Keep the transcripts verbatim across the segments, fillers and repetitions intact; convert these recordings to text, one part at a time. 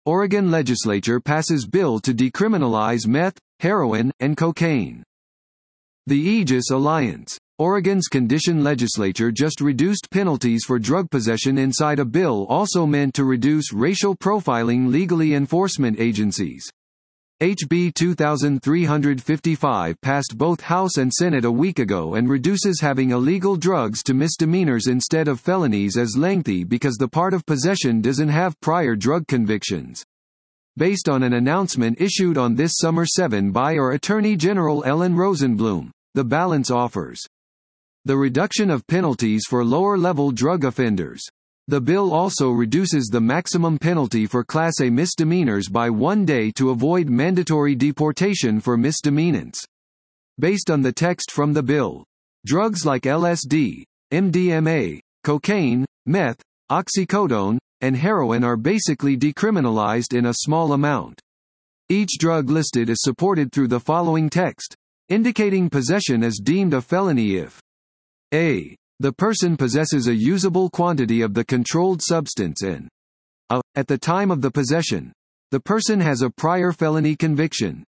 Oregon legislature passes bill to decriminalize meth, heroin, and cocaine. The Aegis Alliance. Oregon's condition legislature just reduced penalties for drug possession inside a bill also meant to reduce racial profiling legally enforcement agencies. H B twenty-three fifty-five passed both House and Senate a week ago and reduces having illegal drugs to misdemeanors instead of felonies as lengthy because the part of possession doesn't have prior drug convictions. Based on an announcement issued on this summer seven by our Attorney General Ellen Rosenblum, the balance offers the reduction of penalties for lower-level drug offenders. The bill also reduces the maximum penalty for Class A misdemeanors by one day to avoid mandatory deportation for misdemeanants. Based on the text from the bill, drugs like L S D, M D M A, cocaine, meth, oxycodone, and heroin are basically decriminalized in a small amount. Each drug listed is supported through the following text, indicating possession is deemed a felony if a. the person possesses a usable quantity of the controlled substance and a. at the time of the possession, the person has a prior felony conviction.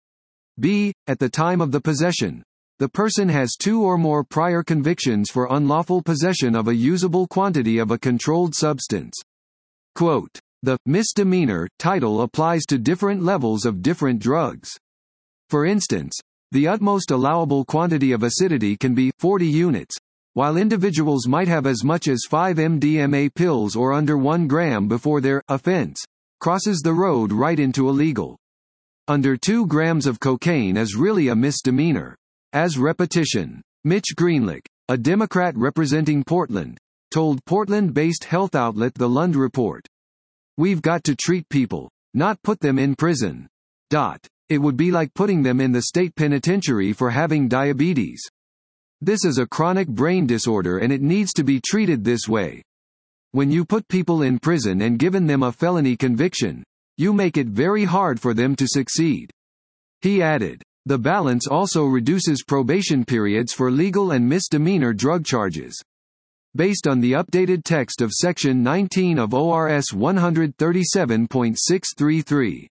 B. at the time of the possession, the person has two or more prior convictions for unlawful possession of a usable quantity of a controlled substance. Quote, the misdemeanor title applies to different levels of different drugs. For instance, the utmost allowable quantity of acidity can be forty units, while individuals might have as much as five M D M A pills or under one gram before their offense crosses the road right into illegal. Under two grams of cocaine is really a misdemeanor. As repetition. Mitch Greenlick, a Democrat representing Portland, told Portland-based health outlet The Lund Report, "We've got to treat people, not put them in prison. Dot. It would be like putting them in the state penitentiary for having diabetes. This is a chronic brain disorder and it needs to be treated this way. When you put people in prison and given them a felony conviction, you make it very hard for them to succeed." He added, the balance also reduces probation periods for legal and misdemeanor drug charges. Based on the updated text of Section nineteen of O R S one thirty-seven point six three three.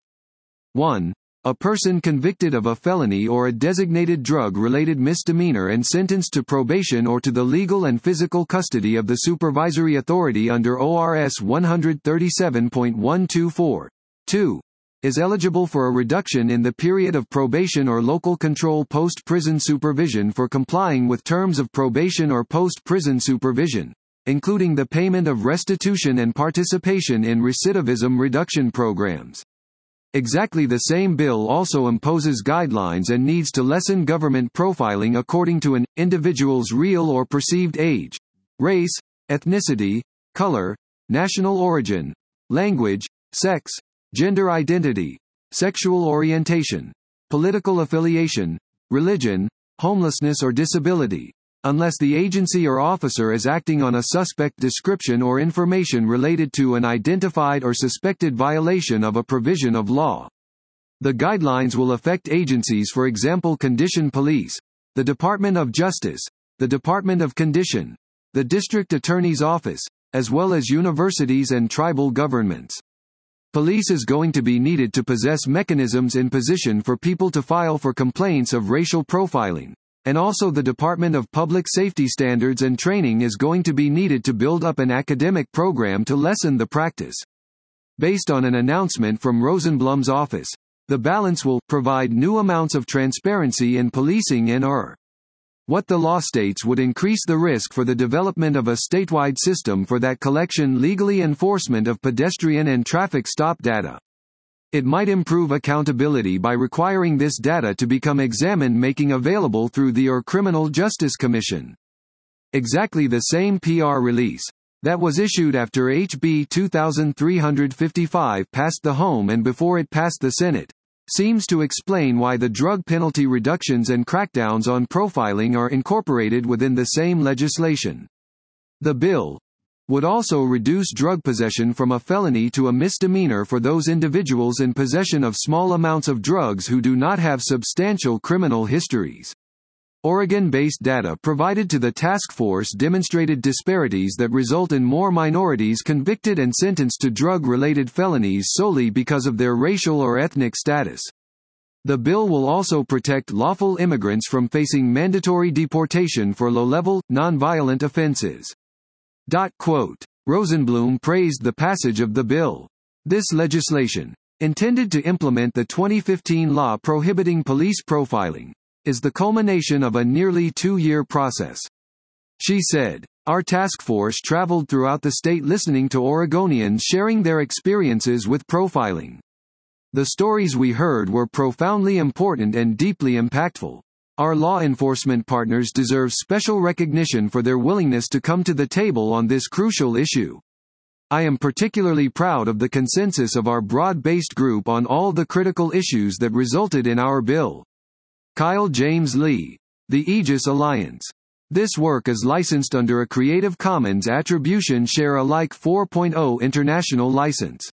one. A person convicted of a felony or a designated drug-related misdemeanor and sentenced to probation or to the legal and physical custody of the supervisory authority under O R S one thirty-seven point one two four. two. Is eligible for a reduction in the period of probation or local control post-prison supervision for complying with terms of probation or post-prison supervision, including the payment of restitution and participation in recidivism reduction programs. Exactly the same bill also imposes guidelines and needs to lessen government profiling according to an individual's real or perceived age, race, ethnicity, color, national origin, language, sex, gender identity, sexual orientation, political affiliation, religion, homelessness or disability, unless the agency or officer is acting on a suspect description or information related to an identified or suspected violation of a provision of law. The guidelines will affect agencies, for example Condition Police, the Department of Justice, the Department of Condition, the District Attorney's Office, as well as universities and tribal governments. Police is going to be needed to possess mechanisms in position for people to file for complaints of racial profiling. And also the Department of Public Safety standards and training is going to be needed to build up an academic program to lessen the practice. Based on an announcement from Rosenblum's office, the balance will provide new amounts of transparency in policing and or what the law states would increase the risk for the development of a statewide system for that collection legally enforcement of pedestrian and traffic stop data. It might improve accountability by requiring this data to become examined, making available through the or Criminal Justice Commission. Exactly the same P R release that was issued after H B twenty-three fifty-five passed the Home and before it passed the Senate seems to explain why the drug penalty reductions and crackdowns on profiling are incorporated within the same legislation. The bill would also reduce drug possession from a felony to a misdemeanor for those individuals in possession of small amounts of drugs who do not have substantial criminal histories. Oregon-based data provided to the task force demonstrated disparities that result in more minorities convicted and sentenced to drug-related felonies solely because of their racial or ethnic status. The bill will also protect lawful immigrants from facing mandatory deportation for low-level, nonviolent offenses. Quote. Rosenblum praised the passage of the bill. This legislation, intended to implement the twenty fifteen law prohibiting police profiling, is the culmination of a nearly two-year process. She said, "Our task force traveled throughout the state listening to Oregonians sharing their experiences with profiling. The stories we heard were profoundly important and deeply impactful. Our law enforcement partners deserve special recognition for their willingness to come to the table on this crucial issue. I am particularly proud of the consensus of our broad-based group on all the critical issues that resulted in our bill." Kyle James Lee. The Aegis Alliance. This work is licensed under a Creative Commons Attribution Share Alike four point oh international license.